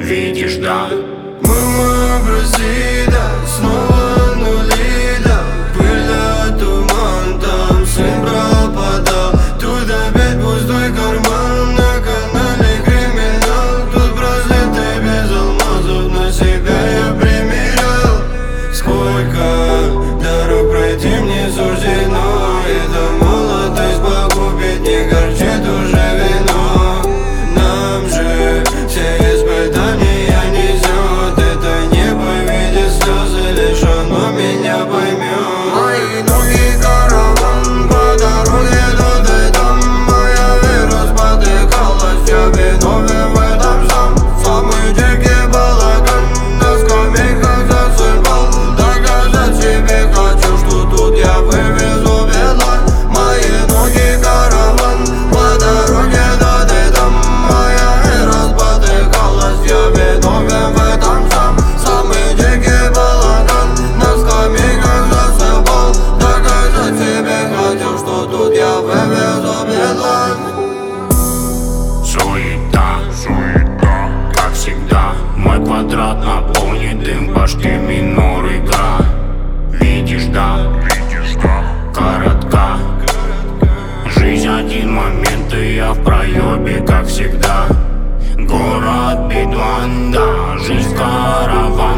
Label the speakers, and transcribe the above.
Speaker 1: Видишь, да?
Speaker 2: Мама, прости, да, снова нули, да. Пыль да туман, там сын пропадал. Тут опять пустой карман, на канале криминал. Тут браслеты без алмазов, на себя я примерял. Сколько дорог пройти мне суждено, эта молодость погубит, не горчит уже вино. Нам же все испытания несет это небо в виде слез, и лишь оно меня поймет. Мои ноги караван, по дороге туда и там. Моя вера спотыкалась, все виновен в этом сам. Самый дикий балаган, на скамейках засыпал. Доказать себе хочу, что тут я вывезу бедлан. Мои ноги караван, по дороге туда и там. Моя вера спотыкалась, я виновен в этом сам. Самый дикий балаган, на скамейках засыпал. Доказать себе хочу, что тут я вывезу бедлан.
Speaker 1: Суета, суета, как всегда. Мой квадрат наполнит дым, башки минор игра. Видишь, да? Видишь, да? Коротка жизнь, один момент, и я в проебе, как всегда. Город Бедлан, да, жизнь караван.